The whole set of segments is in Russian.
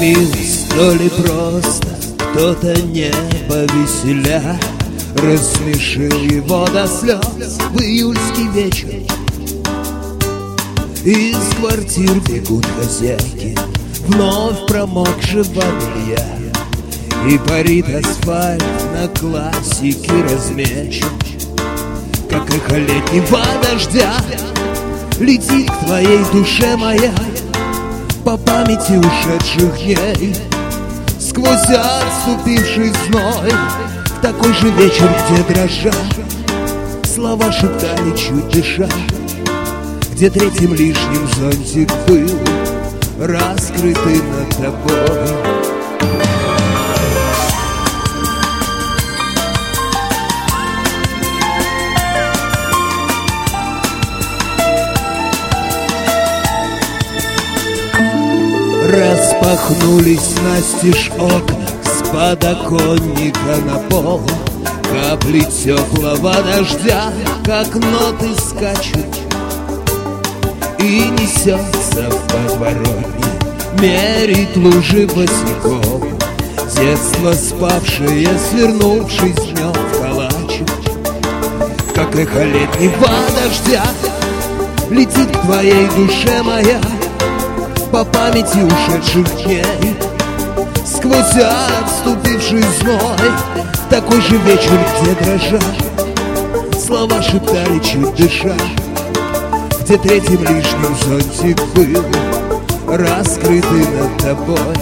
милость, то ли просто кто-то небо веселя рассмешил его до слез в июльский вечер. Из квартир бегут хозяйки, вновь промокшего белья, и парит асфальт на классике размечен. Как эхо летнего дождя летит к твоей душе моя по памяти ушедших дней, сквозь отступивший зной, в такой же вечер, где дрожа слова шептали, чуть дыша, где третьим лишним зонтик был раскрытый над тобой. Распахнулись настежь окна, с подоконника на пол капли теплого дождя, как ноты скачут, и несется в подворотне, мерит лужи босиком. Детство спавшее, свернувшись днем в калачик, как эхо летнего дождя летит к твоей душе моя по памяти ушедших дней, сквозь отступивший зной, такой же вечер, где дрожа слова шептали, чуть дыша, где третьим лишним зонтик был раскрытый над тобой.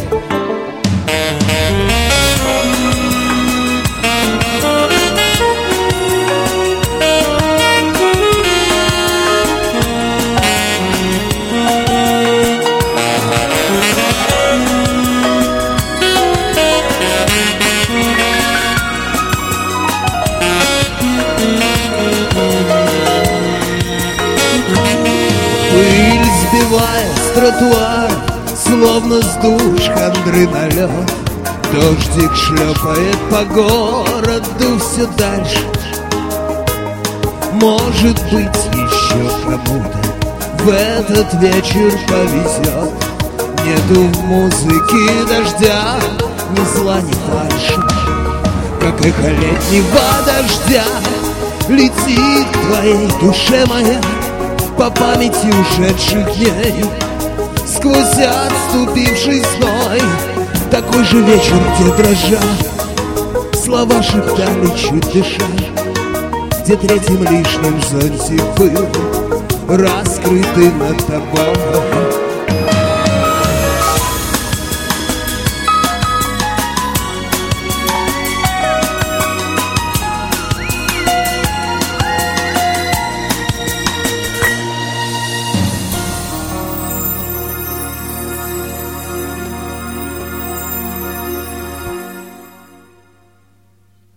Пыль сбивая с тротуара, словно с душ хандры налет, дождик шлепает по городу все дальше. Может быть, еще кому-то в этот вечер повезет. Нету в музыке дождя ни зла, ни фальши, как эхо летнего дождя летит к твоей душе моя по памяти ушедших дней, сквозь отступивший зной, такой же вечер, где дрожа слова шептали, чуть дыша, где третьим лишним зонтик был раскрытый над тобой.